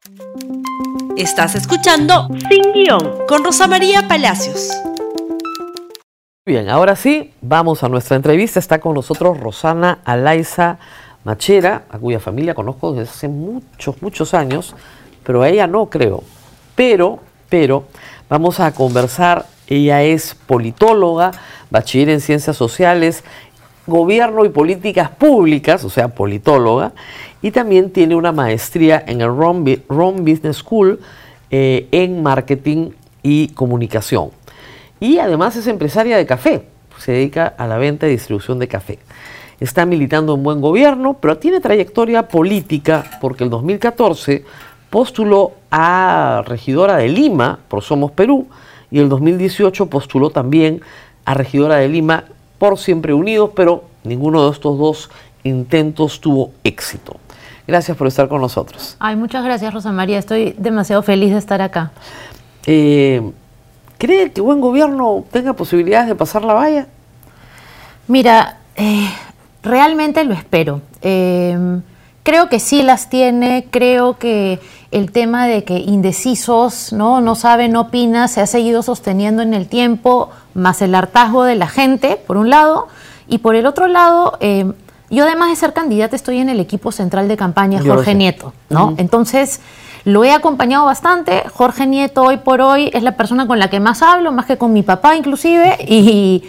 Estás escuchando Sin Guión con Rosa María Palacios. Bien, ahora sí, vamos a nuestra entrevista. Está con nosotros Rosana Alayza Machera, a cuya familia conozco desde hace muchos años, pero a ella no creo. Pero, vamos a conversar. Ella es politóloga, bachiller en Ciencias Sociales, Gobierno y Políticas Públicas, o sea, politóloga, y también tiene una maestría en el Rome Business School en Marketing y Comunicación. Y además es empresaria de café, se dedica a la venta y distribución de café. Está militando en Buen Gobierno, pero tiene trayectoria política porque el 2014 postuló a regidora de Lima por Somos Perú y el 2018 postuló también a regidora de Lima por Siempre Unidos, pero ninguno de estos dos intentos tuvo éxito. Gracias por estar con nosotros. Ay, muchas gracias, Rosa María. Estoy demasiado feliz de estar acá. ¿Cree que Buen Gobierno tenga posibilidades de pasar la valla? Mira, realmente lo espero. Creo que sí las tiene. Creo que el tema de que indecisos, no sabe, no opina, se ha seguido sosteniendo en el tiempo, más el hartazgo de la gente, por un lado, y por el otro lado, yo además de ser candidata estoy en el equipo central de campaña Jorge Nieto, ¿no? Entonces, lo he acompañado bastante. Jorge Nieto hoy por hoy es la persona con la que más hablo, más que con mi papá inclusive, y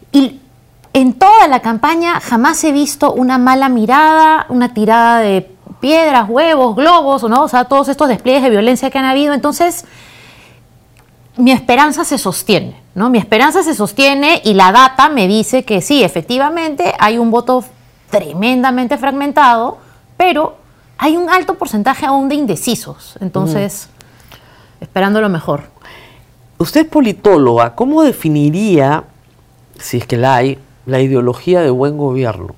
en toda la campaña jamás he visto una mala mirada, una tirada de piedras, huevos, globos, ¿no? O sea, todos estos despliegues de violencia que han habido. Entonces, mi esperanza se sostiene, ¿no? Mi esperanza se sostiene y la data me dice que sí, efectivamente hay un voto tremendamente fragmentado, pero hay un alto porcentaje aún de indecisos. Entonces, esperando lo mejor. Usted es politóloga. ¿Cómo definiría, si es que la hay, la ideología de Buen Gobierno?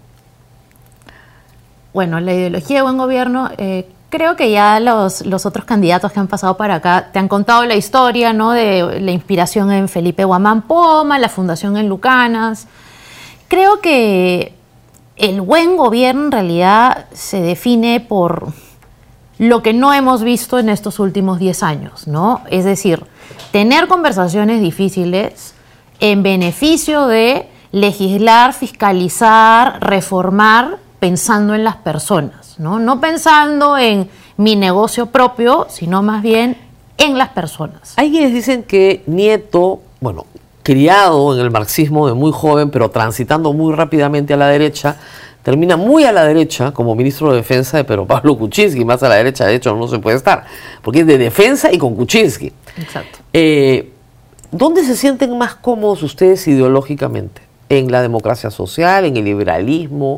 Bueno, la ideología de Buen Gobierno, creo que ya los otros candidatos que han pasado para acá te han contado la historia, ¿no? De la inspiración en Felipe Guamán Poma, la fundación en Lucanas. Creo que el buen gobierno en realidad se define por lo que no hemos visto en estos últimos 10 años, ¿no? Es decir, tener conversaciones difíciles en beneficio de legislar, fiscalizar, reformar, pensando en las personas, ¿no? No pensando en mi negocio propio, sino más bien en las personas. Hay quienes dicen que Nieto, bueno, criado en el marxismo de muy joven, pero transitando muy rápidamente a la derecha, termina muy a la derecha como ministro de Defensa de Pedro Pablo Kuczynski. Más a la derecha, de hecho, no se puede estar, porque es de Defensa y con Kuczynski. Exacto. ¿Dónde se sienten más cómodos ustedes ideológicamente? ¿En la democracia social, en el liberalismo?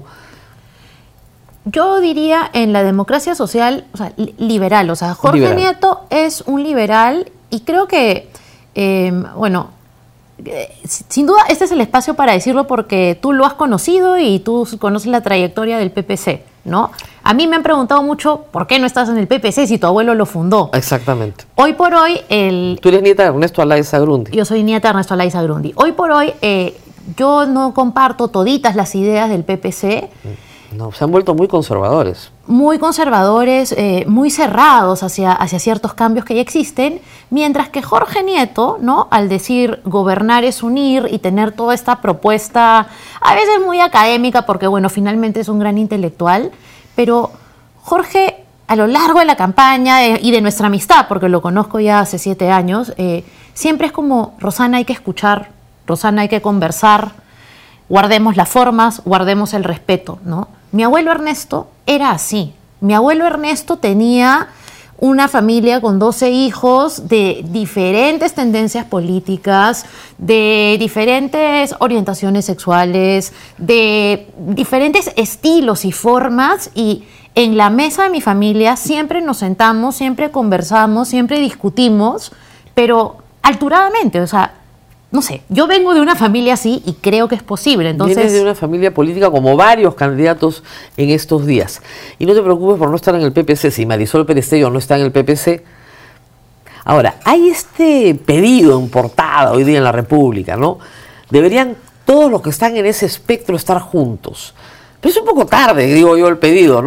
Yo diría en la democracia social, o sea, liberal. O sea, Jorge Liberal. Nieto es un liberal y creo que, sin duda este es el espacio para decirlo porque tú lo has conocido y tú conoces la trayectoria del PPC, ¿no? A mí me han preguntado mucho por qué no estás en el PPC si tu abuelo lo fundó. Exactamente. Hoy por hoy... Tú eres nieta de Ernesto Alayza Grundy. Yo soy nieta de Ernesto Alayza Grundy. Hoy por hoy yo no comparto toditas las ideas del PPC. No, se han vuelto muy conservadores. Muy conservadores, muy cerrados hacia ciertos cambios que ya existen, mientras que Jorge Nieto, ¿no? Al decir gobernar es unir y tener toda esta propuesta, a veces muy académica, porque bueno, finalmente es un gran intelectual, pero Jorge, a lo largo de la campaña y de nuestra amistad, porque lo conozco ya hace 7 años, siempre es como, Rosana, hay que escuchar, Rosana, hay que conversar, guardemos las formas, guardemos el respeto, ¿no? Mi abuelo Ernesto era así. Mi abuelo Ernesto tenía una familia con 12 hijos de diferentes tendencias políticas, de diferentes orientaciones sexuales, de diferentes estilos y formas, y en la mesa de mi familia siempre nos sentamos, siempre conversamos, siempre discutimos, pero alturadamente, o sea, no sé, yo vengo de una familia así y creo que es posible. Entonces, vienes de una familia política como varios candidatos en estos días. Y no te preocupes por no estar en el PPC. Si Marisol Perestello no está en el PPC. Ahora, hay este pedido en portada hoy día en la República, ¿no? Deberían todos los que están en ese espectro estar juntos. Pero es un poco tarde, digo yo, el pedido, ¿no?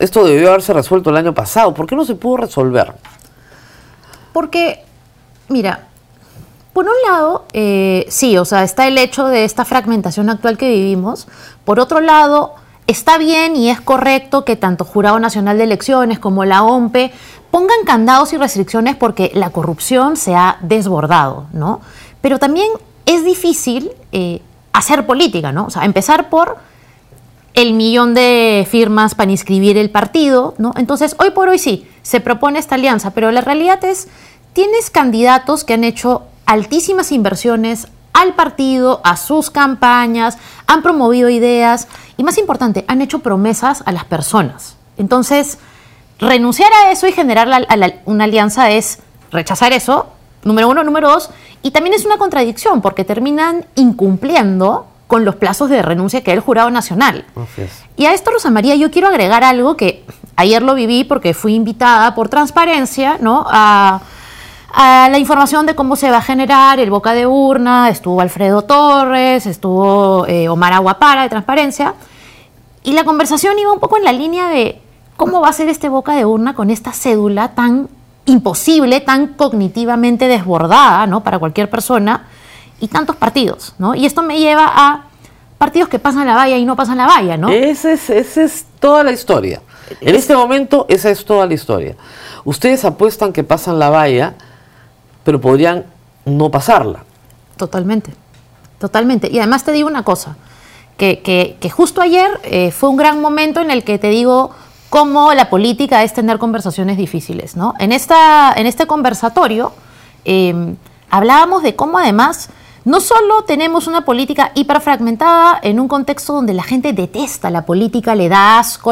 esto debió haberse resuelto el año pasado. ¿Por qué no se pudo resolver? Porque, mira, por un lado, sí, o sea, está el hecho de esta fragmentación actual que vivimos. Por otro lado, está bien y es correcto que tanto Jurado Nacional de Elecciones como la OMPE pongan candados y restricciones porque la corrupción se ha desbordado, ¿no? Pero también es difícil hacer política, ¿no? O sea, empezar por el 1.000.000 de firmas para inscribir el partido, ¿no? Entonces, hoy por hoy sí, se propone esta alianza, pero la realidad es, tienes candidatos que han hecho altísimas inversiones al partido, a sus campañas, han promovido ideas y, más importante, han hecho promesas a las personas. Entonces, renunciar a eso y generar una alianza es rechazar eso, número uno. Número dos, y también es una contradicción porque terminan incumpliendo con los plazos de renuncia que da el Jurado Nacional. Y a esto, Rosa María, yo quiero agregar algo que ayer lo viví porque fui invitada por Transparencia, ¿no?, a la información de cómo se va a generar el boca de urna. Estuvo Alfredo Torres, estuvo Omar Aguapara de Transparencia, y la conversación iba un poco en la línea de cómo va a ser este boca de urna con esta cédula tan imposible, tan cognitivamente desbordada, ¿no?, para cualquier persona, y tantos partidos, ¿no? Y esto me lleva a partidos que pasan la valla y no pasan la valla, ¿no? Esa es toda la historia. En este momento, esa es toda la historia. Ustedes apuestan que pasan la valla, pero podrían no pasarla. Totalmente, totalmente. Y además te digo una cosa, que justo ayer fue un gran momento en el que te digo cómo la política es tener conversaciones difíciles, ¿no? En este conversatorio hablábamos de cómo además no solo tenemos una política hiperfragmentada en un contexto donde la gente detesta la política, le da asco,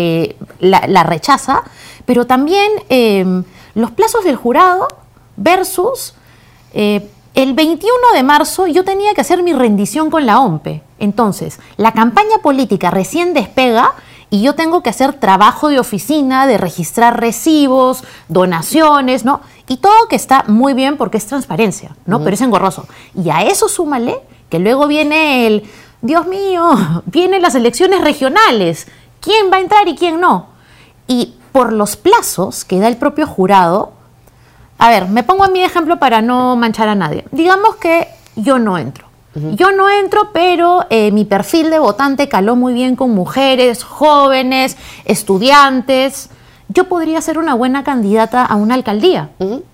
la rechaza, pero también los plazos del jurado versus el 21 de marzo yo tenía que hacer mi rendición con la OMPE. Entonces, la campaña política recién despega y yo tengo que hacer trabajo de oficina, de registrar recibos, donaciones, ¿no? Y todo que está muy bien porque es transparencia, ¿no? Pero es engorroso. Y a eso súmale que luego viene Dios mío, vienen las elecciones regionales. ¿Quién va a entrar y quién no? Y por los plazos que da el propio jurado, a ver, me pongo a mi ejemplo para no manchar a nadie. Digamos que yo no entro. Yo no entro, pero mi perfil de votante caló muy bien con mujeres, jóvenes, estudiantes. Yo podría ser una buena candidata a una alcaldía.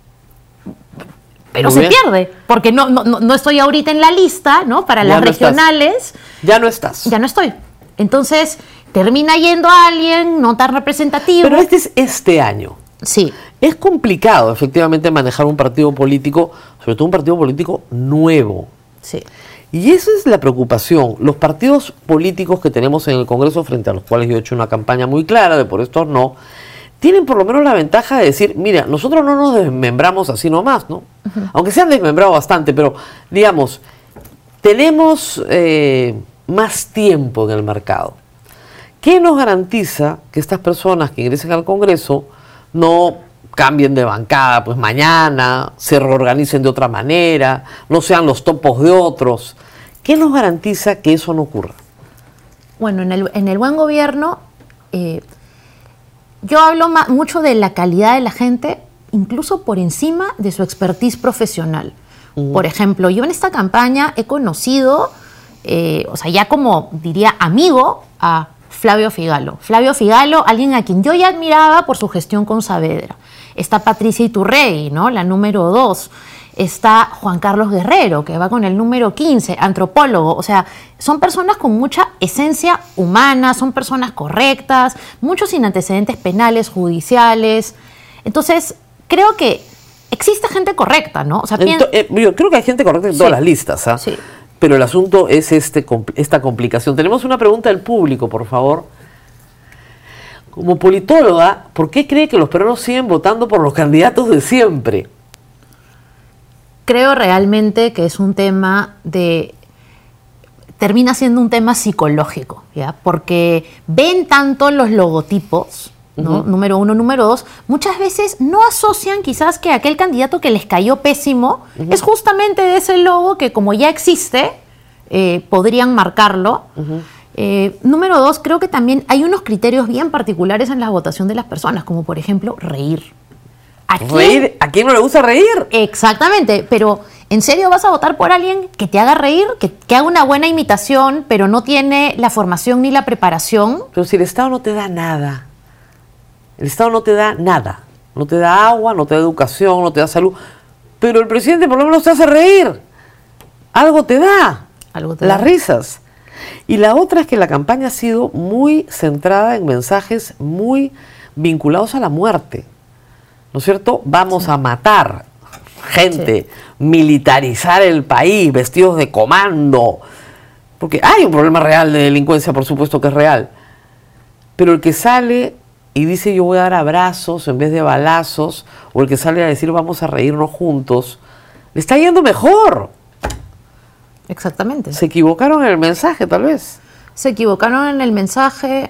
Pero se pierde, porque no estoy ahorita en la lista, ¿no? Para las regionales. Ya no estás. Ya no estoy. Entonces, termina yendo a alguien no tan representativo. Pero este año. Sí. Es complicado, efectivamente, manejar un partido político, sobre todo un partido político nuevo. Sí. Y esa es la preocupación. Los partidos políticos que tenemos en el Congreso, frente a los cuales yo he hecho una campaña muy clara de por esto no, tienen por lo menos la ventaja de decir, mira, nosotros no nos desmembramos así nomás, ¿no? Aunque se han desmembrado bastante, pero digamos, tenemos más tiempo en el mercado. ¿Qué nos garantiza que estas personas que ingresen al Congreso no cambien de bancada pues mañana, se reorganicen de otra manera, no sean los topos de otros? ¿Qué nos garantiza que eso no ocurra? Bueno, en el buen gobierno, yo hablo mucho de la calidad de la gente, incluso por encima de su expertise profesional. Por ejemplo, yo en esta campaña he conocido, o sea, ya como diría amigo, a Flavio Figalo. Flavio Figalo, alguien a quien yo ya admiraba por su gestión con Saavedra. Está Patricia Iturrey, ¿no?, la número 2. Está Juan Carlos Guerrero, que va con el número 15, antropólogo. O sea, son personas con mucha esencia humana, son personas correctas, muchos sin antecedentes penales, judiciales. Entonces, creo que existe gente correcta, ¿no? O sea, yo creo que hay gente correcta en todas las listas, ¿ah? Sí. Pero el asunto es esta complicación. Tenemos una pregunta del público, por favor. Como politóloga, ¿por qué cree que los peruanos siguen votando por los candidatos de siempre? Creo realmente que es un tema termina siendo un tema psicológico, ¿ya? Porque ven tanto los logotipos, ¿no? Número 1, número 2, muchas veces no asocian quizás que aquel candidato que les cayó pésimo es justamente de ese logo que, como ya existe, podrían marcarlo. Número 2, creo que también hay unos criterios bien particulares en la votación de las personas, como por ejemplo reír. ¿Reír? ¿A quién no le gusta reír? Exactamente, pero ¿en serio vas a votar por alguien que te haga reír, que haga una buena imitación, pero no tiene la formación ni la preparación? Pero si el Estado no te da nada, el Estado no te da nada, no te da agua, no te da educación, no te da salud, pero el presidente por lo menos te hace reír, algo te da, las risas. Y la otra es que la campaña ha sido muy centrada en mensajes muy vinculados a la muerte, ¿no es cierto? Vamos a matar gente, militarizar el país, vestidos de comando, porque hay un problema real de delincuencia, por supuesto que es real, pero el que sale y dice yo voy a dar abrazos en vez de balazos, o el que sale a decir vamos a reírnos juntos, le está yendo mejor. Exactamente. Se equivocaron en el mensaje, tal vez. Se equivocaron en el mensaje.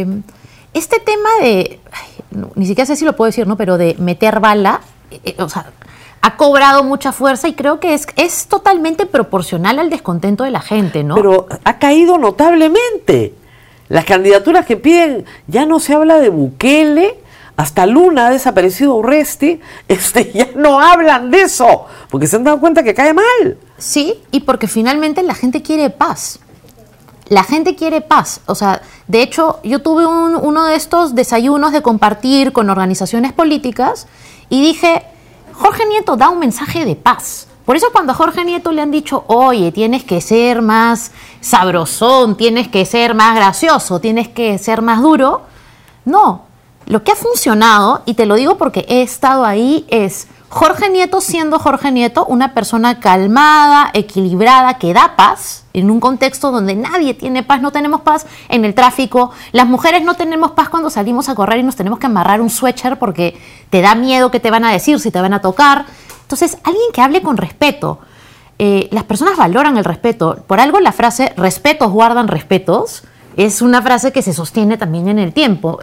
Este tema de, ni siquiera sé si lo puedo decir, ¿no? Pero de meter bala, o sea, ha cobrado mucha fuerza y creo que es totalmente proporcional al descontento de la gente, ¿no? Pero ha caído notablemente. Las candidaturas que piden, ya no se habla de Bukele, hasta Luna ha desaparecido Urresti, ya no hablan de eso, porque se han dado cuenta que cae mal. Sí, y porque finalmente la gente quiere paz. La gente quiere paz. O sea, de hecho, yo tuve uno de estos desayunos de compartir con organizaciones políticas y dije, Jorge Nieto da un mensaje de paz. Por eso cuando a Jorge Nieto le han dicho, oye, tienes que ser más sabrosón, tienes que ser más gracioso, tienes que ser más duro, no. Lo que ha funcionado, y te lo digo porque he estado ahí, es Jorge Nieto siendo Jorge Nieto, una persona calmada, equilibrada, que da paz, en un contexto donde nadie tiene paz, no tenemos paz en el tráfico, las mujeres no tenemos paz cuando salimos a correr y nos tenemos que amarrar un suéter porque te da miedo que te van a decir, si te van a tocar. Entonces, alguien que hable con respeto. Las personas valoran el respeto. Por algo la frase respetos guardan respetos es una frase que se sostiene también en el tiempo.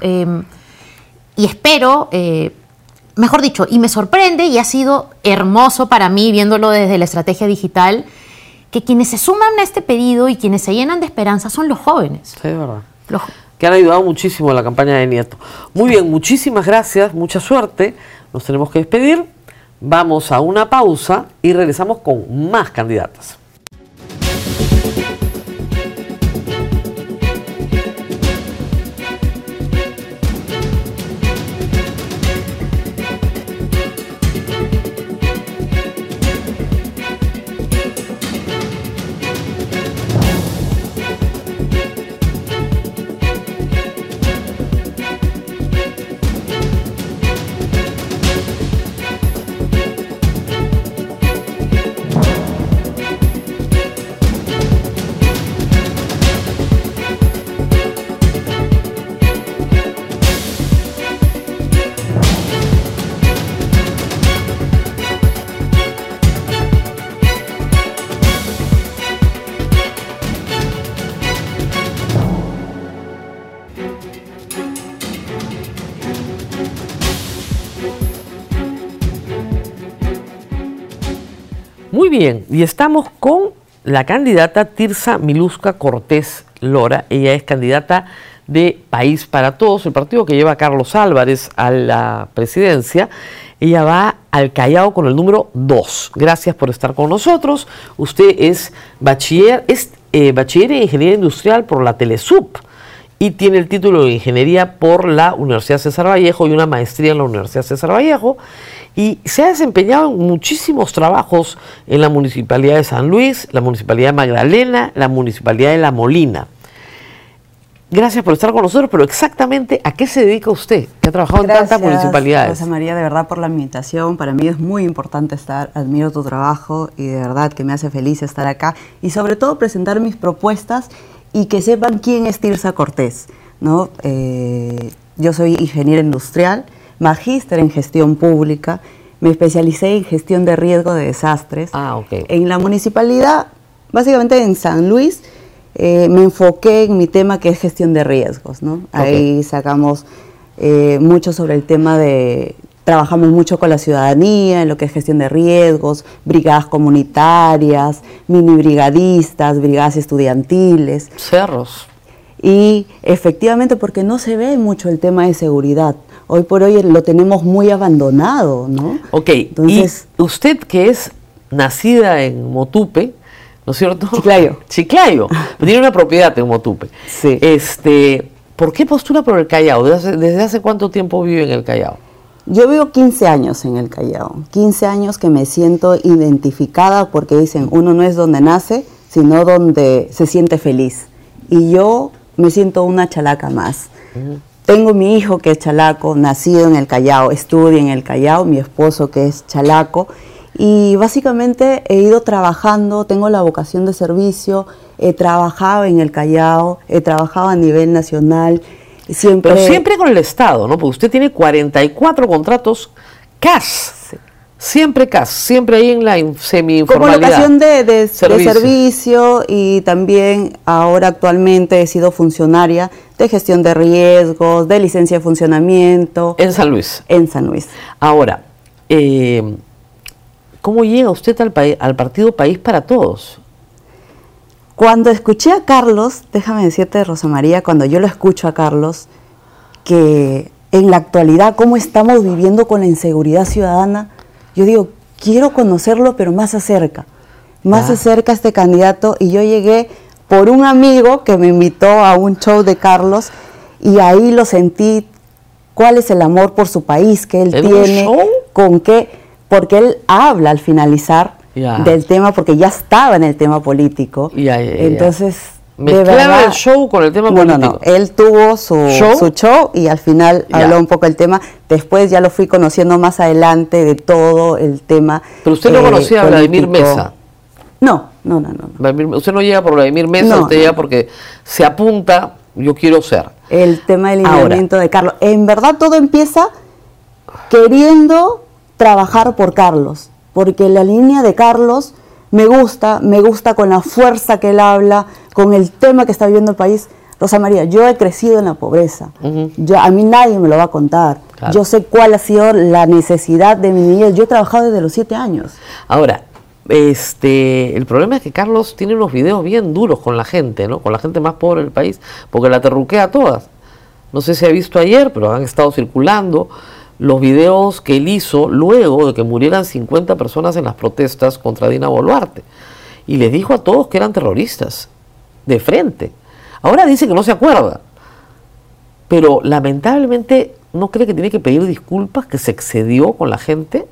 Y espero, mejor dicho, y me sorprende y ha sido hermoso para mí viéndolo desde la estrategia digital, que quienes se suman a este pedido y quienes se llenan de esperanza son los jóvenes. Sí, es verdad. Que han ayudado muchísimo a la campaña de Nieto. Muy bien, muchísimas gracias, mucha suerte. Nos tenemos que despedir. Vamos a una pausa y regresamos con más candidatas. Muy bien, y estamos con la candidata Tirsa Miluska Cortés Lora. Ella es candidata de País para Todos, el partido que lleva a Carlos Álvarez a la presidencia. Ella va al Callao con el número 2. Gracias por estar con nosotros. Usted es bachiller en Ingeniería Industrial por la Telesup y tiene el título de Ingeniería por la Universidad César Vallejo y una maestría en la Universidad César Vallejo. Y se ha desempeñado en muchísimos trabajos en la Municipalidad de San Luis, la Municipalidad de Magdalena, la Municipalidad de La Molina. Gracias por estar con nosotros, pero exactamente ¿a qué se dedica usted? Que ha trabajado en tantas municipalidades. Gracias, María, de verdad por la invitación. Para mí es muy importante estar, admiro tu trabajo y de verdad que me hace feliz estar acá. Y sobre todo presentar mis propuestas y que sepan quién es Tirsa Cortés, ¿no? Yo soy ingeniera industrial, magíster en gestión pública, me especialicé en gestión de riesgo de desastres. En la municipalidad, básicamente en San Luis, me enfoqué en mi tema que es gestión de riesgos, ¿no? Ahí sacamos mucho sobre el tema de, trabajamos mucho con la ciudadanía en lo que es gestión de riesgos, brigadas comunitarias, mini brigadistas, brigadas estudiantiles. Cerros. Y efectivamente, porque no se ve mucho el tema de seguridad. Hoy por hoy lo tenemos muy abandonado, ¿no? Ok, entonces, y usted que es nacida en Motupe, ¿no es cierto? Chiclayo. Chiclayo, tiene una propiedad en Motupe. Sí. ¿Por qué postura por el Callao? ¿Desde hace cuánto tiempo vive en el Callao? Yo vivo 15 años en el Callao, 15 años que me siento identificada porque dicen, uno no es donde nace, sino donde se siente feliz. Y yo me siento una chalaca más. Tengo mi hijo que es chalaco, nacido en el Callao, estudia en el Callao, mi esposo que es chalaco, y básicamente he ido trabajando, tengo la vocación de servicio, he trabajado en el Callao, he trabajado a nivel nacional, siempre... Pero siempre con el Estado, ¿no? Porque usted tiene 44 contratos CAS. Sí. Siempre CAS, siempre ahí en la semi-informalidad. Como vocación de servicio, y también ahora actualmente he sido funcionaria de gestión de riesgos, de licencia de funcionamiento. En San Luis. En San Luis. Ahora, ¿cómo llega usted al partido País para Todos? Cuando escuché a Carlos, déjame decirte, Rosa María, cuando yo lo escucho a Carlos, que en la actualidad cómo estamos viviendo con la inseguridad ciudadana, yo digo, quiero conocerlo, pero más acerca a este candidato, y yo llegué por un amigo que me invitó a un show de Carlos, y ahí lo sentí, cuál es el amor por su país que él tiene, con qué, porque él habla al finalizar del tema, porque ya estaba en el tema político. Entonces, mezclaba el show con el tema político. No, él tuvo su show y al final habló un poco del tema. Después ya lo fui conociendo más adelante de todo el tema. Pero usted no conocía a Vladimir Mesa. No. Usted no llega por Vladimir Mesa, usted llega porque se apunta, yo quiero ser. El tema del lineamiento de Carlos. En verdad todo empieza queriendo trabajar por Carlos, porque la línea de Carlos me gusta con la fuerza que él habla, con el tema que está viviendo el país. Rosa María, yo he crecido en la pobreza, a mí nadie me lo va a contar, yo sé cuál ha sido la necesidad de mi niñez, yo he trabajado desde los 7 años. Ahora, el problema es que Carlos tiene unos videos bien duros con la gente, ¿no? Con la gente más pobre del país, porque la terruquea a todas. No sé si ha visto ayer, pero han estado circulando los videos que él hizo luego de que murieran 50 personas en las protestas contra Dina Boluarte. Y les dijo a todos que eran terroristas, de frente. Ahora dice que no se acuerda, pero lamentablemente no cree que tiene que pedir disculpas, que se excedió con la gente.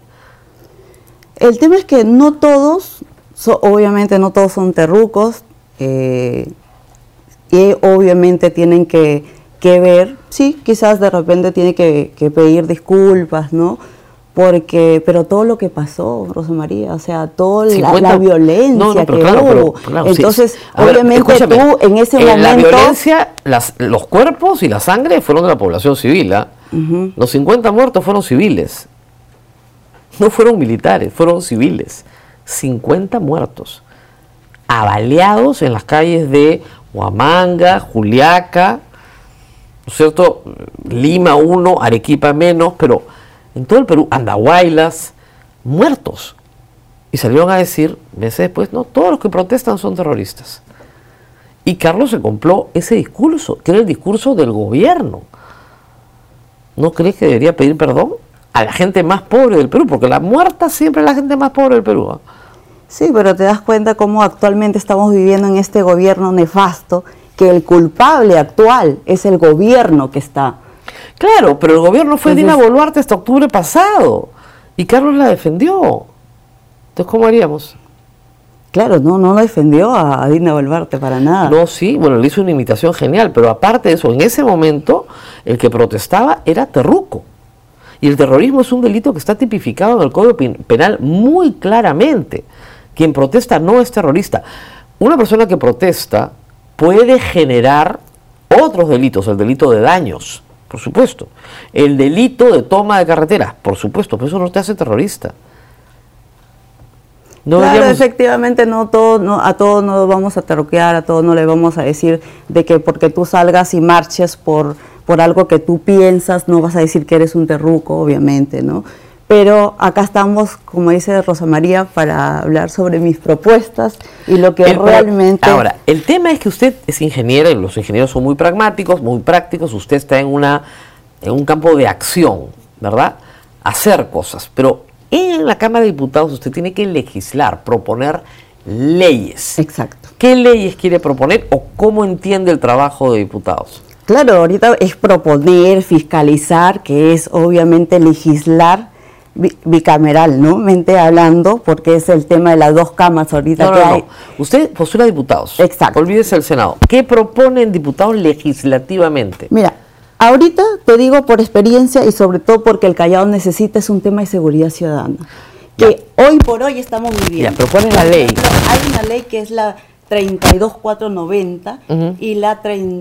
El tema es que no todos, obviamente no todos son terrucos, y obviamente tienen que ver, sí, quizás de repente tiene que pedir disculpas, ¿no? Pero todo lo que pasó, Rosa María, o sea, toda la violencia que hubo. Claro, entonces, sí. Obviamente tú en ese momento... La violencia, los cuerpos y la sangre fueron de la población civil, ¿ah? Los 50 muertos fueron civiles. No fueron militares, fueron civiles. 50 muertos. Abaleados en las calles de Huamanga, Juliaca, ¿no es cierto? Lima 1, Arequipa menos, pero en todo el Perú, Andahuaylas, muertos. Y salieron a decir, meses después, no, todos los que protestan son terroristas. Y Carlos se compró ese discurso, que era el discurso del gobierno. ¿No crees que debería pedir perdón a la gente más pobre del Perú? Porque la muerta siempre es la gente más pobre del Perú, ¿eh? Sí, pero te das cuenta cómo actualmente estamos viviendo en este gobierno nefasto, que el culpable actual es el gobierno que está. Claro, pero el gobierno fue Dina Boluarte hasta octubre pasado y Carlos la defendió. Entonces, ¿cómo haríamos? Claro, no defendió a Dina Boluarte para nada. No, sí, bueno, le hizo una imitación genial, pero aparte de eso, en ese momento el que protestaba era terruco. Y el terrorismo es un delito que está tipificado en el Código Penal muy claramente. Quien protesta no es terrorista. Una persona que protesta puede generar otros delitos, el delito de daños, por supuesto, el delito de toma de carreteras, por supuesto, pero eso no te hace terrorista. No claro, deberíamos... efectivamente, a todos no vamos a terroquear, a todos no le vamos a decir de que porque tú salgas y marches por algo que tú piensas, no vas a decir que eres un terruco, obviamente, ¿no? pero acá estamos, como dice Rosa María, para hablar sobre mis propuestas y lo que realmente... Ahora, el tema es que usted es ingeniera y los ingenieros son muy pragmáticos, muy prácticos, usted está en un campo de acción, ¿verdad? Hacer cosas, pero en la Cámara de Diputados usted tiene que legislar, proponer leyes. Exacto. ¿Qué leyes quiere proponer o cómo entiende el trabajo de diputados? Claro, ahorita es proponer, fiscalizar, que es obviamente legislar bicameral, ¿no? Mente hablando, porque es el tema de las dos cámaras ahorita que hay. Usted postula diputados. Exacto. Olvídese del Senado. ¿Qué proponen diputados legislativamente? Mira, ahorita te digo por experiencia y sobre todo porque el Callao necesita es un tema de seguridad ciudadana, que hoy por hoy estamos viviendo. Ya, proponen la ley. Hay una ley que es la 32490 y la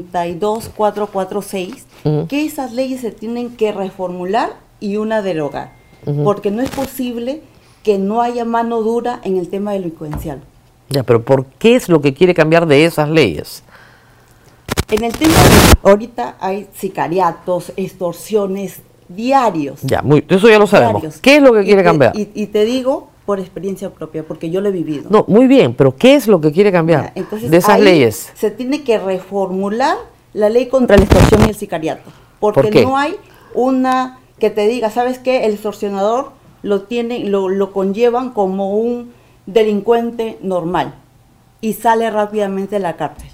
32446, que esas leyes se tienen que reformular y una derogar. Porque no es posible que no haya mano dura en el tema delincuencial. Ya, pero ¿por qué es lo que quiere cambiar de esas leyes? En el tema, ahorita hay sicariatos, extorsiones diarios. Ya, eso ya lo sabemos. Diarios. ¿Qué es lo que quiere cambiar? Y te digo por experiencia propia, porque yo lo he vivido. No, muy bien, pero ¿qué es lo que quiere cambiar Entonces, de esas ahí leyes? Se tiene que reformular la ley contra la extorsión y el sicariato. Porque ¿Por qué? no hay una que te diga, ¿sabes qué? El extorsionador lo conllevan como un delincuente normal y sale rápidamente de la cárcel.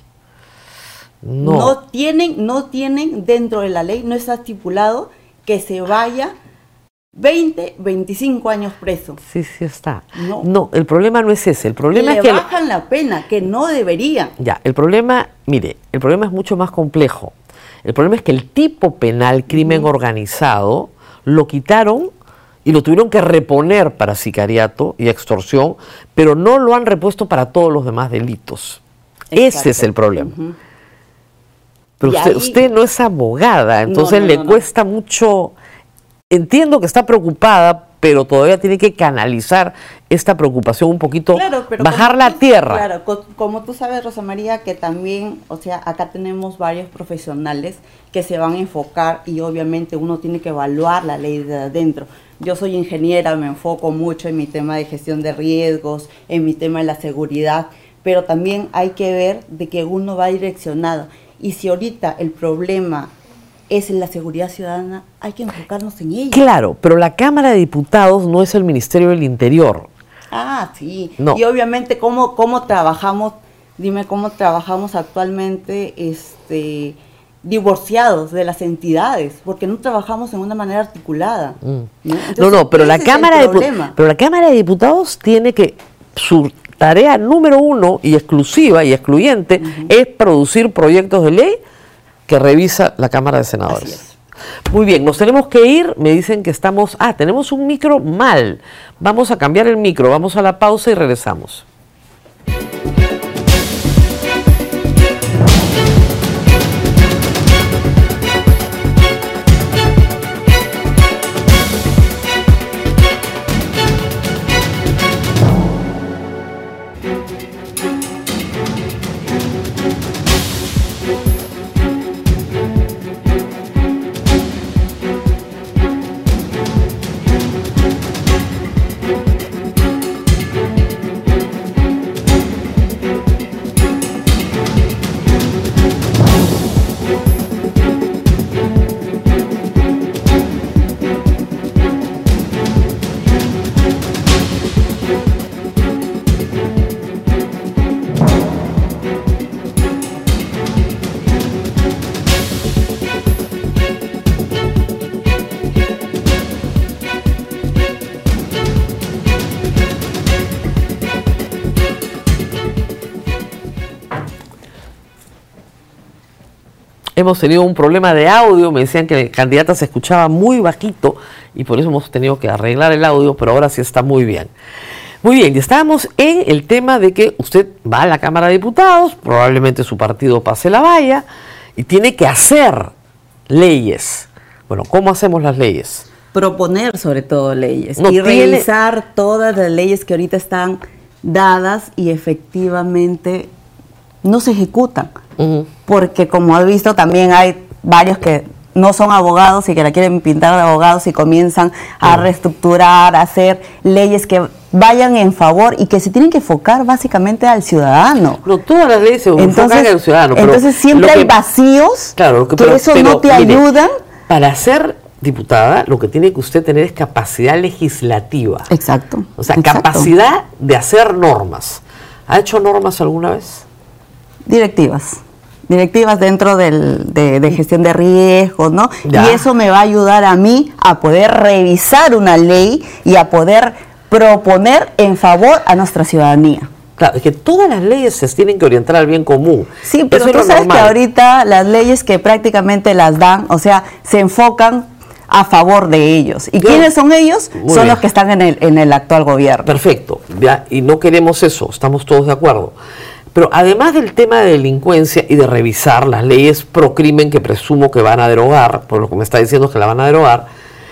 No tienen dentro de la ley, no está estipulado que se vaya 20, 25 años preso. Sí, sí está. No. No, el problema no es ese. El problema es que bajan la pena, que no deberían. Ya, el problema, mire, el problema es mucho más complejo. El problema es que el tipo penal, crimen organizado, lo quitaron y lo tuvieron que reponer para sicariato y extorsión, pero no lo han repuesto para todos los demás delitos. Exacto. Ese es el problema. Pero Y usted no es abogada, entonces le cuesta mucho. Entiendo que está preocupada, pero todavía tiene que canalizar esta preocupación un poquito, bajarla a tierra. Claro, como tú sabes, Rosa María, que también, o sea, acá tenemos varios profesionales que se van a enfocar y obviamente uno tiene que evaluar la ley de adentro. Yo soy ingeniera, me enfoco mucho en mi tema de gestión de riesgos, en mi tema de la seguridad, pero también hay que ver de que uno va direccionado. Y si ahorita el problema es en la seguridad ciudadana, hay que enfocarnos en ella. Claro, pero la Cámara de Diputados no es el Ministerio del Interior. Ah, sí. No. Y obviamente cómo trabajamos, dime cómo trabajamos actualmente divorciados de las entidades, porque no trabajamos en una manera articulada. ¿no? Entonces, Pero la ese es Cámara de Diputados tiene que, su tarea número uno y exclusiva y excluyente es producir proyectos de ley que revisa la Cámara de Senadores. Así es. Muy bien, nos tenemos que ir, me dicen que tenemos un micro mal. Vamos a cambiar el micro, vamos a la pausa y regresamos. Hemos tenido un problema de audio, me decían que la candidata se escuchaba muy bajito y por eso hemos tenido que arreglar el audio, pero ahora sí está muy bien. Muy bien, ya estábamos en el tema de que usted va a la Cámara de Diputados, probablemente su partido pase la valla y tiene que hacer leyes. Bueno, ¿cómo hacemos las leyes? Proponer sobre todo leyes No y tiene- revisar todas las leyes que ahorita están dadas y efectivamente no se ejecutan. Porque como has visto también hay varios que no son abogados y que la quieren pintar de abogados y comienzan a reestructurar, a hacer leyes que vayan en favor y que se tienen que enfocar básicamente al ciudadano. No, todas las leyes se enfocan al ciudadano. Pero entonces siempre hay vacíos que eso no te ayudan. Para ser diputada, lo que tiene que usted tener es capacidad legislativa. Exacto. O sea, capacidad de hacer normas. ¿Ha hecho normas alguna vez? Directivas dentro de gestión de riesgos, ¿no? Ya. Y eso me va a ayudar a mí a poder revisar una ley y a poder proponer en favor a nuestra ciudadanía. Claro, es que todas las leyes se tienen que orientar al bien común. Sí, pero eso tú sabes que ahorita las leyes que prácticamente las dan, o sea, se enfocan a favor de ellos. ¿Y quiénes son ellos? Son los que están en el actual gobierno. Perfecto, ya, y no queremos eso, estamos todos de acuerdo. Pero además del tema de delincuencia y de revisar las leyes pro crimen que presumo que van a derogar, por lo que me está diciendo es que la van a derogar,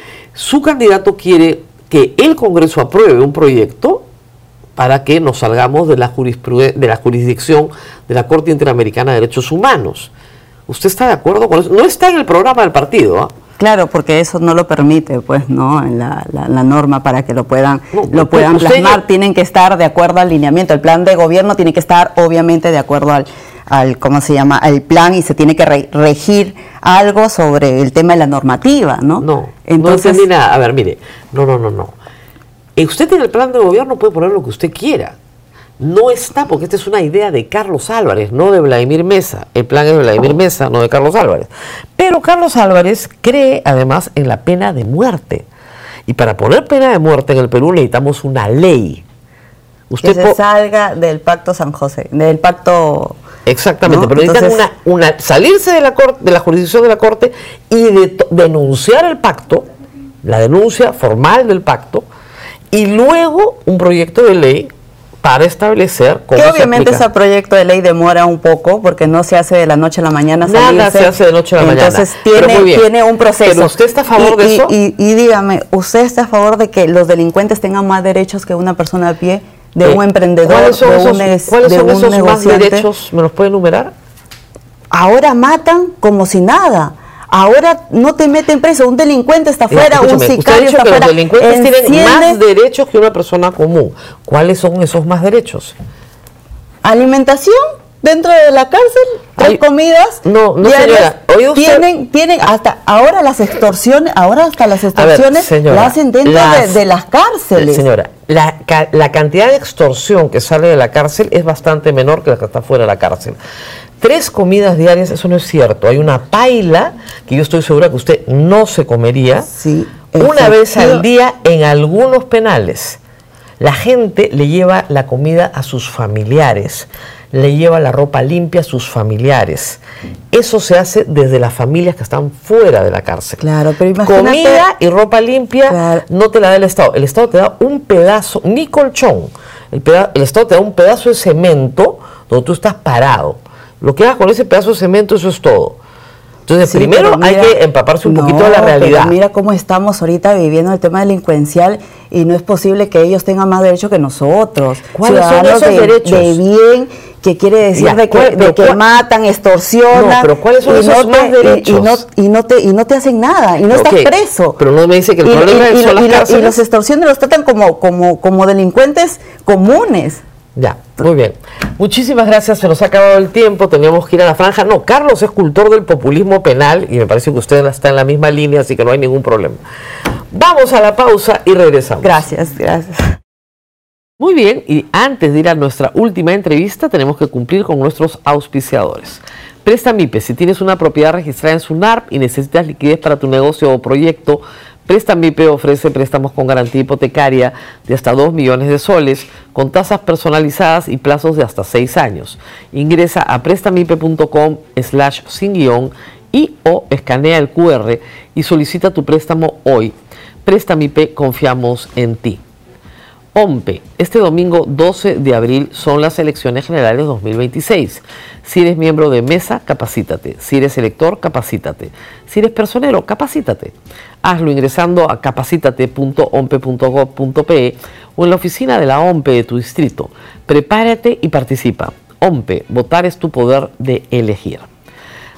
su candidato quiere que el Congreso apruebe un proyecto para que nos salgamos de la jurisdicción de la Corte Interamericana de Derechos Humanos. ¿Usted está de acuerdo con eso? No está en el programa del partido, ¿ah? Claro, porque eso no lo permite, pues, ¿no? En la norma para que lo puedan plasmar, tienen que estar de acuerdo al lineamiento. El plan de gobierno tiene que estar, obviamente, de acuerdo al ¿cómo se llama? Al plan, y se tiene que regir algo sobre el tema de la normativa, ¿no? No, entonces, no entendí nada. A ver, mire, no. Usted en el plan de gobierno puede poner lo que usted quiera. No está, porque esta es una idea de Carlos Álvarez, no de Vladimir Mesa. El plan es de Vladimir Mesa, no de Carlos Álvarez. Pero Carlos Álvarez cree además en la pena de muerte. Y para poner pena de muerte en el Perú necesitamos una ley. Usted que se salga del pacto San José, del pacto... Exactamente, ¿no? Pero necesitan salirse de la jurisdicción de la Corte y denunciar el pacto, la denuncia formal del pacto, y luego un proyecto de ley para establecer cómo que obviamente ese proyecto de ley demora un poco porque no se hace de la noche a la mañana. Nada se hace de noche a la mañana. Entonces tiene un proceso. ¿Pero usted está a favor de eso? Y dígame, ¿usted está a favor de que los delincuentes tengan más derechos que una persona a pie, de un emprendedor, ¿cuáles son esos negociante? más derechos? ¿Me los puede enumerar? Ahora matan como si nada. Ahora no te meten preso, un delincuente está afuera, un sicario está afuera. Los delincuentes tienen más derechos que una persona común. ¿Cuáles son esos más derechos? Alimentación dentro de la cárcel, 3 comidas diarias. Tienen hasta ahora las extorsiones, las hacen dentro de las cárceles. Señora, la cantidad de extorsión que sale de la cárcel es bastante menor que la que está fuera de la cárcel. 3 comidas diarias, eso no es cierto. Hay una paila que yo estoy segura que usted no se comería una vez al día en algunos penales. La gente le lleva la comida a sus familiares, le lleva la ropa limpia a sus familiares. Eso se hace desde las familias que están fuera de la cárcel. Claro, pero imagínate, comida y ropa limpia no te la da el Estado. El Estado te da un pedazo, ni colchón. El Estado te da un pedazo de cemento donde tú estás parado. Lo que hagas con ese pedazo de cemento, eso es todo. Entonces, primero hay que empaparse un poquito de la realidad. Pero mira cómo estamos ahorita viviendo el tema delincuencial y no es posible que ellos tengan más derechos que nosotros. ¿Cuáles son esos derechos? De bien, que quiere decir de que matan, extorsionan. No, pero ¿cuáles son esos más derechos? Y no te hacen nada, y no estás preso. Pero no me dice que el problema son las cárceles. Y los extorsiones los tratan como delincuentes comunes. Ya, muy bien. Muchísimas gracias, se nos ha acabado el tiempo, teníamos que ir a la franja. No, Carlos es cultor del populismo penal y me parece que usted está en la misma línea, así que no hay ningún problema. Vamos a la pausa y regresamos. Gracias. Muy bien, y antes de ir a nuestra última entrevista, tenemos que cumplir con nuestros auspiciadores. Prestamipe, si tienes una propiedad registrada en SUNARP y necesitas liquidez para tu negocio o proyecto, Prestamipe ofrece préstamos con garantía hipotecaria de hasta 2 millones de soles, con tasas personalizadas y plazos de hasta 6 años. Ingresa a prestamipe.com/sin-guión o escanea el QR y solicita tu préstamo hoy. Prestamipe, confiamos en ti. OMPE, este domingo 12 de abril son las elecciones generales 2026. Si eres miembro de Mesa, capacítate. Si eres elector, capacítate. Si eres personero, capacítate. Hazlo ingresando a capacitate.ompe.gov.pe o en la oficina de la OMPE de tu distrito. Prepárate y participa. OMPE, votar es tu poder de elegir.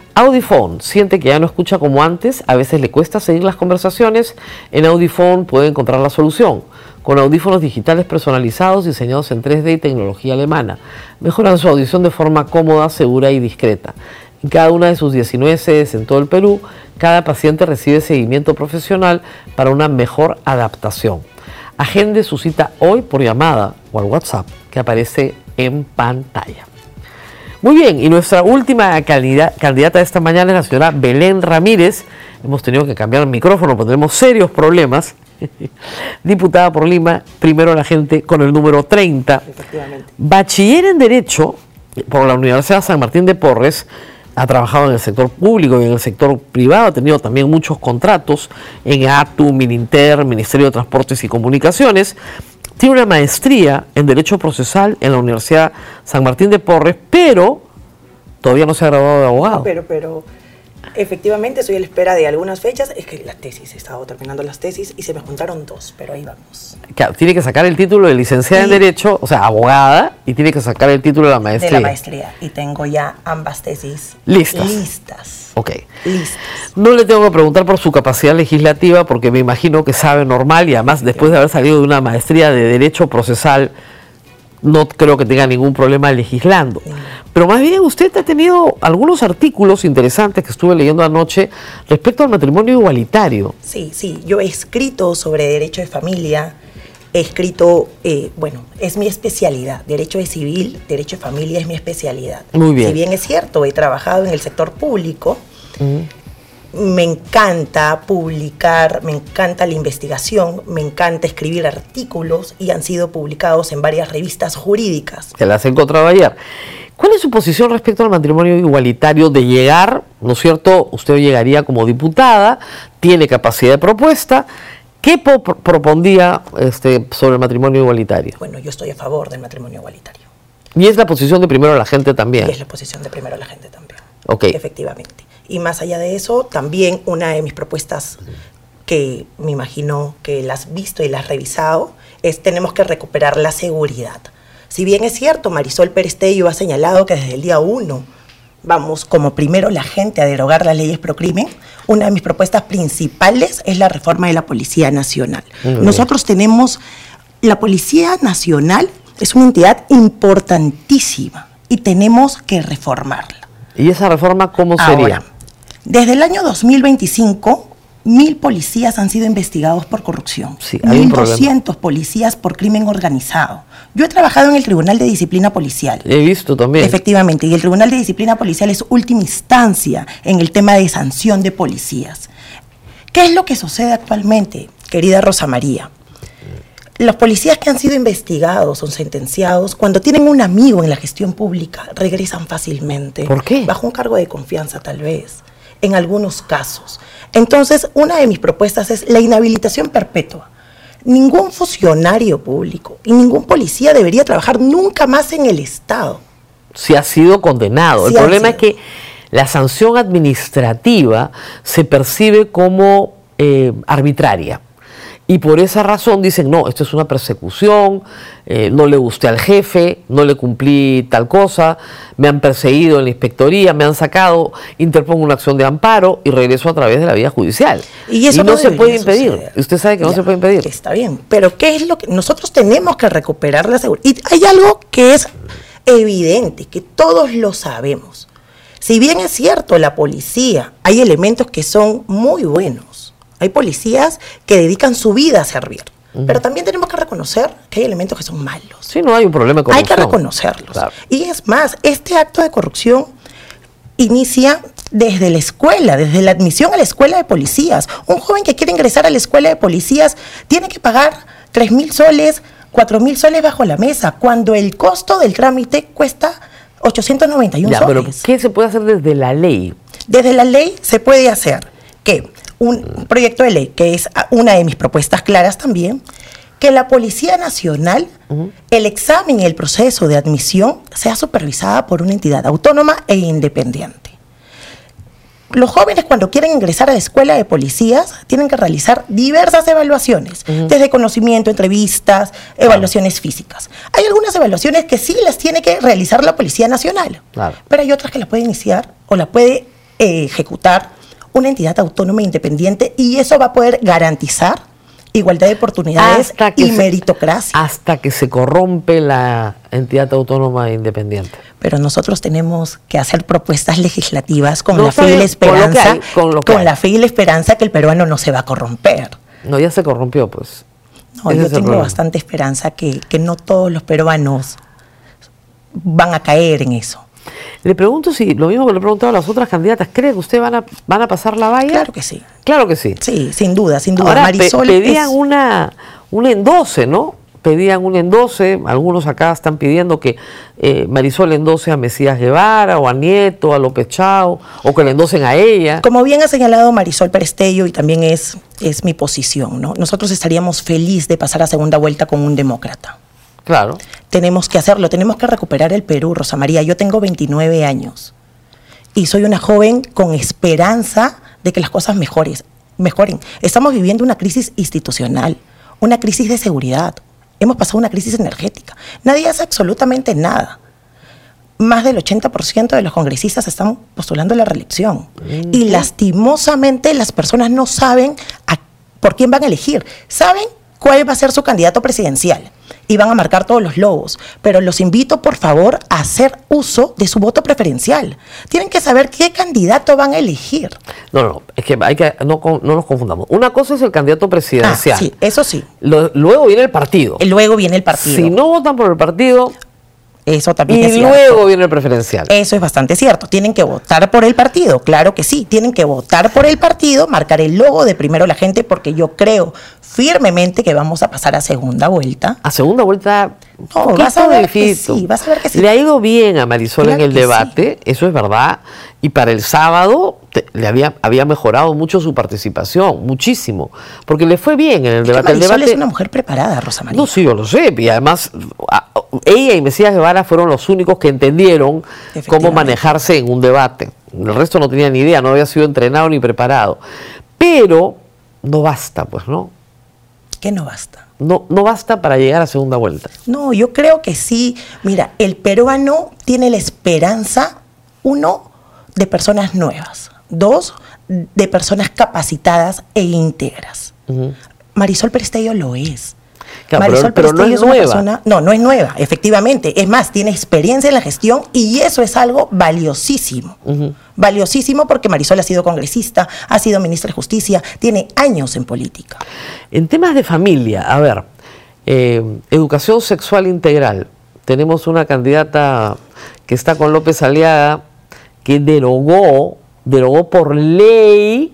Audiphone siente que ya no escucha como antes, a veces le cuesta seguir las conversaciones. En Audiphone puede encontrar la solución, con audífonos digitales personalizados diseñados en 3D y tecnología alemana. Mejoran su audición de forma cómoda, segura y discreta. En cada una de sus 19 sedes en todo el Perú, cada paciente recibe seguimiento profesional para una mejor adaptación. Agende su cita hoy por llamada o al WhatsApp que aparece en pantalla. Muy bien, y nuestra última candidata de esta mañana es la señora Belén Ramírez. Hemos tenido que cambiar el micrófono porque tenemos serios problemas. Diputada por Lima, primero la gente con el número 30. Bachiller en Derecho por la Universidad San Martín de Porres. Ha trabajado en el sector público y en el sector privado, ha tenido también muchos contratos en ATU, Mininter, Ministerio de Transportes y Comunicaciones. Tiene una maestría en Derecho Procesal en la Universidad San Martín de Porres, pero todavía no se ha graduado de abogado. Pero efectivamente estoy a la espera de algunas fechas. Es que la tesis, he estado terminando las tesis y se me juntaron dos, pero ahí vamos. Claro, tiene que sacar el título de licenciada en Derecho, o sea, abogada, y tiene que sacar el título de la maestría. De la maestría. Y tengo ya ambas tesis listas. Ok. Listas. No le tengo que preguntar por su capacidad legislativa, porque me imagino que sabe normal, y además después de haber salido de una maestría de Derecho Procesal, no creo que tenga ningún problema legislando. Pero más bien usted ha tenido algunos artículos interesantes que estuve leyendo anoche respecto al matrimonio igualitario. Sí, yo he escrito sobre derecho de familia, he escrito, es mi especialidad, derecho de civil, derecho de familia es mi especialidad. Muy bien. Si bien es cierto, he trabajado en el sector público, me encanta publicar, me encanta la investigación, me encanta escribir artículos y han sido publicados en varias revistas jurídicas. Que las he encontrado ayer. ¿Cuál es su posición respecto al matrimonio igualitario de llegar, ¿no es cierto? Usted llegaría como diputada, tiene capacidad de propuesta. ¿Qué propondría sobre el matrimonio igualitario? Bueno, yo estoy a favor del matrimonio igualitario. Y es la posición de Primero la Gente también. Y es la posición de Primero la Gente también. Ok. Efectivamente. Y más allá de eso, también una de mis propuestas que me imagino que las has visto y las has revisado es tenemos que recuperar la seguridad. Si bien es cierto, Marisol Pérez Tello ha señalado que desde el día 1 vamos como Primero la Gente a derogar las leyes pro crimen, una de mis propuestas principales es la reforma de la Policía Nacional. Nosotros tenemos, la Policía Nacional es una entidad importantísima y tenemos que reformarla. ¿Y esa reforma cómo sería? Ahora, desde el año 2025, 1.000 policías han sido investigados por corrupción. Sí, hay un problema. 1.200 policías por crimen organizado. Yo he trabajado en el Tribunal de Disciplina Policial. He visto también. Efectivamente, y el Tribunal de Disciplina Policial es última instancia en el tema de sanción de policías. ¿Qué es lo que sucede actualmente, querida Rosa María? Los policías que han sido investigados o sentenciados, cuando tienen un amigo en la gestión pública, regresan fácilmente. ¿Por qué? Bajo un cargo de confianza, tal vez, en algunos casos. Entonces, una de mis propuestas es la inhabilitación perpetua. Ningún funcionario público y ningún policía debería trabajar nunca más en el Estado. Si ha sido condenado. El problema es que la sanción administrativa se percibe como arbitraria. Y por esa razón dicen, no, esto es una persecución, no le gusté al jefe, no le cumplí tal cosa, me han perseguido en la inspectoría, me han sacado, interpongo una acción de amparo y regreso a través de la vía judicial. Y eso no se puede impedir. Suceder. Usted sabe que no se puede impedir. Está bien, pero ¿qué es lo que nosotros tenemos que recuperar la seguridad? Y hay algo que es evidente, que todos lo sabemos. Si bien es cierto, la policía, hay elementos que son muy buenos. Hay policías que dedican su vida a servir. Pero también tenemos que reconocer que hay elementos que son malos. Sí, no hay un problema de corrupción. Hay que reconocerlos. Claro. Y es más, este acto de corrupción inicia desde la escuela, desde la admisión a la escuela de policías. Un joven que quiere ingresar a la escuela de policías tiene que pagar 3.000 soles, 4.000 soles bajo la mesa, cuando el costo del trámite cuesta 891 soles. Pero ¿qué se puede hacer desde la ley? Desde la ley se puede hacer que un proyecto de ley, que es una de mis propuestas claras también, que la Policía Nacional, el examen y el proceso de admisión sea supervisada por una entidad autónoma e independiente. Los jóvenes cuando quieren ingresar a la escuela de policías tienen que realizar diversas evaluaciones, desde conocimiento, entrevistas, evaluaciones físicas. Hay algunas evaluaciones que sí las tiene que realizar la Policía Nacional, pero hay otras que la puede iniciar o la puede ejecutar una entidad autónoma e independiente, y eso va a poder garantizar igualdad de oportunidades y meritocracia. Hasta que se corrompe la entidad autónoma e independiente. Pero nosotros tenemos que hacer propuestas legislativas con No, la fe y la esperanza, con la fe y la esperanza que el peruano no se va a corromper. No, ya se corrompió, pues. No, yo tengo bastante esperanza que no todos los peruanos van a caer en eso. Le pregunto si, lo mismo que le he preguntado a las otras candidatas, ¿cree que usted van a pasar la valla? Claro que sí. Claro que sí. Sí, sin duda, sin duda. Ahora, Marisol pedían un endose, ¿no? Pedían un endose, algunos acá están pidiendo que Marisol endose a Mesías Guevara, o a Nieto, a López Chao, o que le endosen a ella. Como bien ha señalado Marisol Perestello, y también es mi posición, ¿no? Nosotros estaríamos felices de pasar a segunda vuelta con un demócrata. Claro. Tenemos que hacerlo, tenemos que recuperar el Perú, Rosa María. Yo tengo 29 años y soy una joven con esperanza de que las cosas mejoren. Estamos viviendo una crisis institucional, una crisis de seguridad. Hemos pasado una crisis energética. Nadie hace absolutamente nada. Más del 80% de los congresistas están postulando la reelección. Y lastimosamente las personas no saben por quién van a elegir. Saben cuál va a ser su candidato presidencial y van a marcar todos los logos, pero los invito por favor a hacer uso de su voto preferencial. Tienen que saber qué candidato van a elegir. No, es que no nos confundamos. Una cosa es el candidato presidencial. Sí, eso sí. Luego viene el partido. Luego viene el partido. Si no votan por el partido, eso también es y cierto. luego viene el preferencial. Eso es bastante cierto. Tienen que votar por el partido, claro que sí. Tienen que votar por el partido, marcar el logo de Primero la Gente, porque yo creo firmemente que vamos a pasar a segunda vuelta. A segunda vuelta, no, vas a ver que sí, vas a ver que sí. Le ha ido bien a Marisol claro en el debate, sí. Eso es verdad. Y para el sábado había mejorado mucho su participación, muchísimo. Porque le fue bien en el debate. Marisol es una mujer preparada, Rosa María. No, sí, yo lo sé. Y además, ella y Mesías Guevara fueron los únicos que entendieron cómo manejarse en un debate. El resto no tenía ni idea, no había sido entrenado ni preparado. Pero no basta, pues, ¿no? ¿Qué no basta? No basta para llegar a segunda vuelta. No, yo creo que sí. Mira, el peruano tiene la esperanza, 1, de personas nuevas, 2, de personas capacitadas e íntegras. Marisol Perestello lo es. Claro, Marisol pero no es nueva. Persona, no es nueva, efectivamente. Es más, tiene experiencia en la gestión y eso es algo valiosísimo. Valiosísimo porque Marisol ha sido congresista, ha sido ministra de Justicia, tiene años en política. En temas de familia, a ver, educación sexual integral. Tenemos una candidata que está con López Aliaga que derogó por ley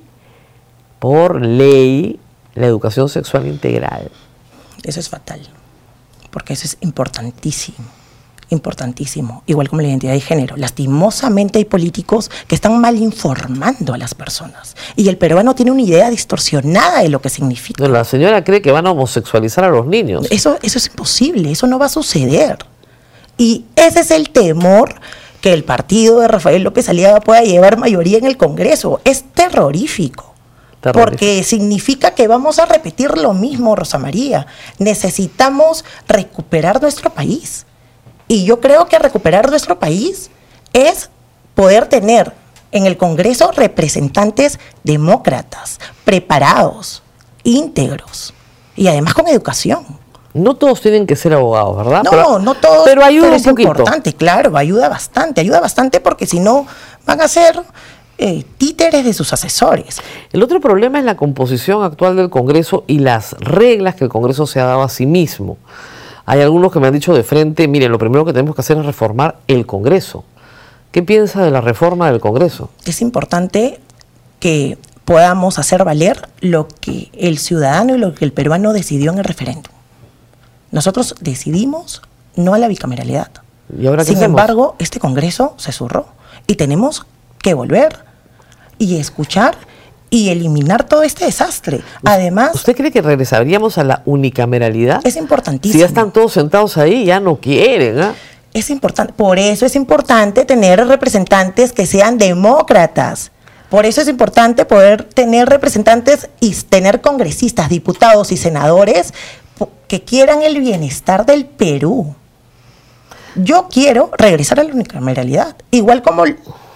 la educación sexual integral. Eso es fatal, porque eso es importantísimo, igual como la identidad de género. Lastimosamente hay políticos que están mal informando a las personas y el peruano tiene una idea distorsionada de lo que significa. No, la señora cree que van a homosexualizar a los niños. Eso es imposible, eso no va a suceder. Y ese es el temor que el partido de Rafael López Aliaga pueda llevar mayoría en el Congreso. Es terrorífico. Porque significa que vamos a repetir lo mismo, Rosa María. Necesitamos recuperar nuestro país. Y yo creo que recuperar nuestro país es poder tener en el Congreso representantes demócratas, preparados, íntegros y además con educación. No todos tienen que ser abogados, ¿verdad? No todos. Pero ayuda un es poquito. Importante, claro, ayuda bastante porque si no van a ser títeres de sus asesores. El otro problema es la composición actual del Congreso y las reglas que el Congreso se ha dado a sí mismo. Hay algunos que me han dicho de frente, miren, lo primero que tenemos que hacer es reformar el Congreso. ¿Qué piensa de la reforma del Congreso? Es importante que podamos hacer valer lo que el ciudadano y lo que el peruano decidió en el referéndum. Nosotros decidimos no a la bicameralidad. ¿Y ahora qué Sin hacemos? embargo, este Congreso se zurró y tenemos que volver y escuchar y eliminar todo este desastre. Además, ¿usted cree que regresaríamos a la unicameralidad? Es importantísimo. Si ya están todos sentados ahí, ya no quieren, ¿ah? Es importante, por eso es importante tener representantes que sean demócratas. Por eso es importante poder tener representantes y tener congresistas, diputados y senadores que quieran el bienestar del Perú. Yo quiero regresar a la unicameralidad, igual como mis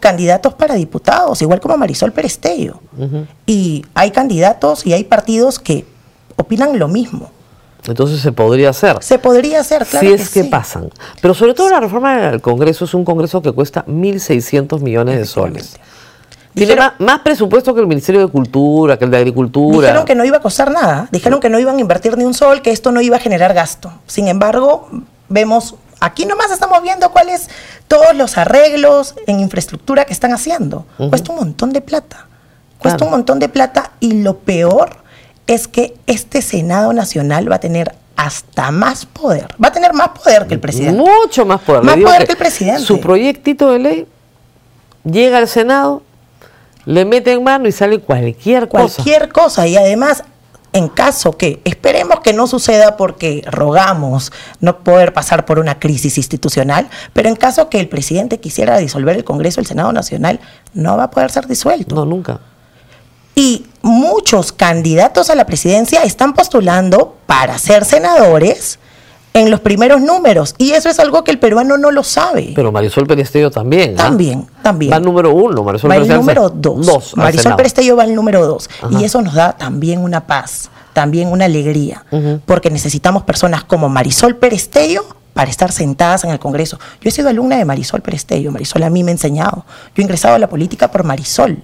candidatos para diputados, igual como Marisol Perestello. Y hay candidatos y hay partidos que opinan lo mismo. Entonces se podría hacer. Se podría hacer, claro Si que es que sí. pasan. Pero sobre todo la reforma del Congreso es un Congreso que cuesta 1.600 millones de soles. Tiene más presupuesto que el Ministerio de Cultura, que el de Agricultura. Dijeron que no iba a costar nada, dijeron que no iban a invertir ni un sol, que esto no iba a generar gasto. Sin embargo, vemos, aquí nomás estamos viendo cuáles todos los arreglos en infraestructura que están haciendo. Cuesta un montón de plata. Cuesta un montón de plata y lo peor es que este Senado Nacional va a tener hasta más poder. Va a tener más poder que el presidente. Mucho más poder. Más Le digo poder que el presidente. Su proyectito de ley llega al Senado, le mete en mano y sale cualquier cosa. Cualquier cosa. Y además, en caso que, esperemos que no suceda porque rogamos no poder pasar por una crisis institucional, pero en caso que el presidente quisiera disolver el Congreso, el Senado Nacional no va a poder ser disuelto. No, nunca. Y muchos candidatos a la presidencia están postulando para ser senadores en los primeros números. Y eso es algo que el peruano no lo sabe. Pero Marisol Perestello también. También. Va al número 1. Marisol Va el Perestello número 2. al Marisol Senado. Perestello va al número 2. Ajá. Y eso nos da también una paz, también una alegría. Porque necesitamos personas como Marisol Perestello para estar sentadas en el Congreso. Yo he sido alumna de Marisol Perestello. Marisol a mí me ha enseñado. Yo he ingresado a la política por Marisol.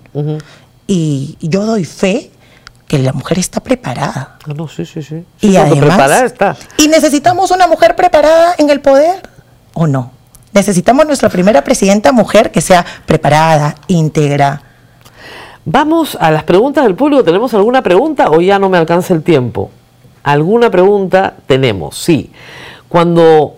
Y yo doy fe que la mujer está preparada. Ah, no, sí. Sí, Y porque preparada además, está. ¿y necesitamos una mujer preparada en el poder o no? Necesitamos nuestra primera presidenta mujer que sea preparada, íntegra. Vamos a las preguntas del público. ¿Tenemos alguna pregunta o ya no me alcanza el tiempo? ¿Alguna pregunta? Tenemos, sí. Cuando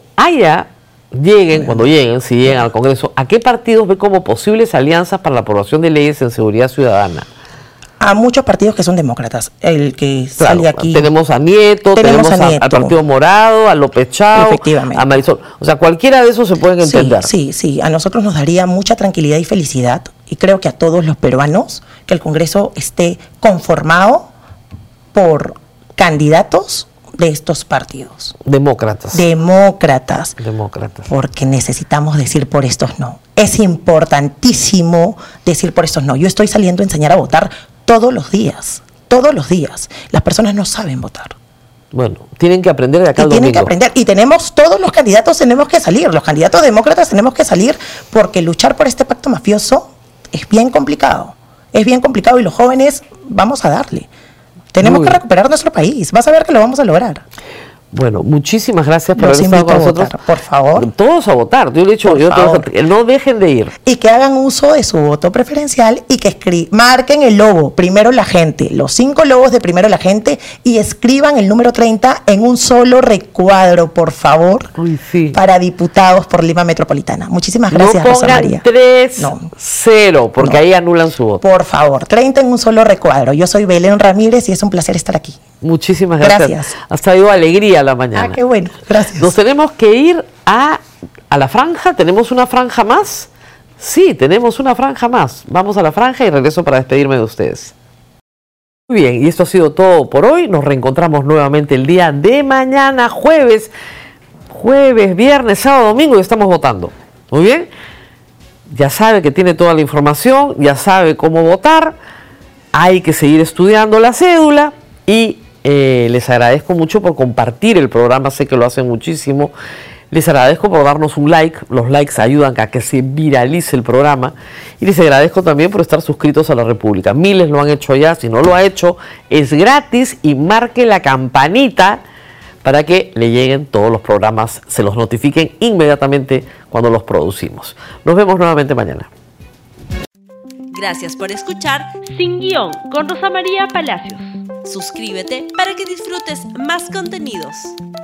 lleguen, si llegan al Congreso, ¿a qué partidos ve como posibles alianzas para la aprobación de leyes en seguridad ciudadana? A muchos partidos que son demócratas. El que Claro, sale aquí. tenemos a Nieto, tenemos a Nieto. al Partido Morado, a López Chao, Efectivamente. a Marisol. O sea, cualquiera de esos se pueden entender. Sí. A nosotros nos daría mucha tranquilidad y felicidad. Y creo que a todos los peruanos, que el Congreso esté conformado por candidatos de estos partidos. Demócratas. Demócratas. Porque necesitamos decir por estos no. Es importantísimo decir por estos no. Yo estoy saliendo a enseñar a votar todos los días. Las personas no saben votar. Bueno, tienen que aprender de acá al domingo. Tienen que aprender. Y todos los candidatos tenemos que salir. Los candidatos demócratas tenemos que salir porque luchar por este pacto mafioso es bien complicado. Es bien complicado y los jóvenes vamos a darle. Tenemos que recuperar nuestro país. Vas a ver que lo vamos a lograr. Bueno, muchísimas gracias por Los haber estado invito con a nosotros. votar, por favor. Todos a votar. Yo le he dicho, no dejen de ir. Y que hagan uso de su voto preferencial y que marquen el logo, primero la gente, los 5 logos de primero la gente, y escriban el número 30 en un solo recuadro, por favor, para diputados por Lima Metropolitana. Muchísimas gracias, no Rosa pongan María. 3-0, porque ahí anulan su voto. Por favor, 30 en un solo recuadro. Yo soy Belén Ramírez y es un placer estar aquí. Muchísimas gracias. Has traído alegría a la mañana. Ah, qué bueno, gracias. Nos tenemos que ir a la franja. ¿Tenemos una franja más? Sí, tenemos una franja más. Vamos a la franja y regreso para despedirme de ustedes. Muy bien, y esto ha sido todo por hoy. Nos reencontramos nuevamente el día de mañana, jueves, viernes, sábado, domingo, y estamos votando. Muy bien. Ya sabe que tiene toda la información, ya sabe cómo votar. Hay que seguir estudiando la cédula y les agradezco mucho por compartir el programa, sé que lo hacen muchísimo. Les agradezco por darnos un like, los likes ayudan a que se viralice el programa. Y les agradezco también por estar suscritos a La República. Miles lo han hecho ya, si no lo ha hecho, es gratis y marque la campanita para que le lleguen todos los programas, se los notifiquen inmediatamente cuando los producimos. Nos vemos nuevamente mañana. Gracias por escuchar Sin Guión con Rosa María Palacios. Suscríbete para que disfrutes más contenidos.